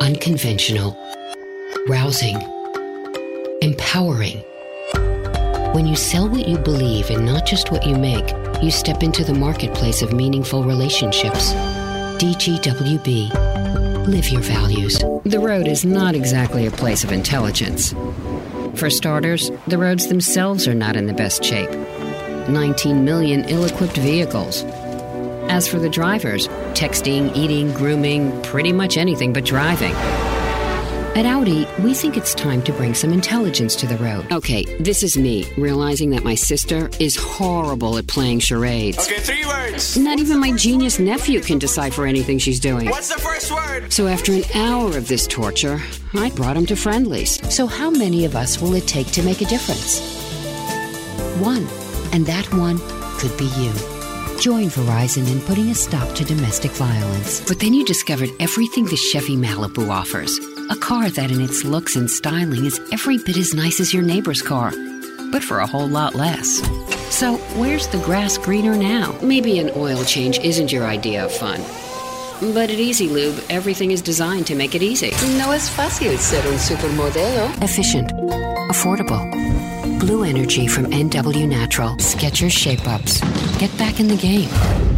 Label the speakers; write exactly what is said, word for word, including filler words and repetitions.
Speaker 1: Unconventional. Rousing. Empowering. When you sell what you believe and not just what you make, you step into the marketplace of meaningful relationships. D G W B. Live your values. The road is not exactly a place of intelligence. For starters, the roads themselves are not in the best shape. nineteen million ill-equipped vehicles. As for the drivers, texting, eating, grooming, pretty much anything but driving. At Audi, we think it's time to bring some intelligence to the road. Okay, this is me, realizing that my sister is horrible at playing charades.
Speaker 2: Okay, three words.
Speaker 1: Not even my genius nephew can decipher anything she's doing.
Speaker 2: What's the first word?
Speaker 1: So after an hour of this torture, I brought him to Friendly's. So how many of us will it take to make a difference? One. And that one could be you. Join Verizon in putting a stop to domestic violence. But then you discovered everything the Chevy Malibu offers. A car that in its looks and styling is every bit as nice as your neighbor's car, but for a whole lot less. So where's the grass greener now? Maybe an oil change isn't your idea of fun. But at Easy Lube, everything is designed to make it easy.
Speaker 3: No es fácil ser un supermodelo.
Speaker 1: Efficient. Affordable. Blue Energy from N W Natural. Skechers Shape-Ups. Get back in the game.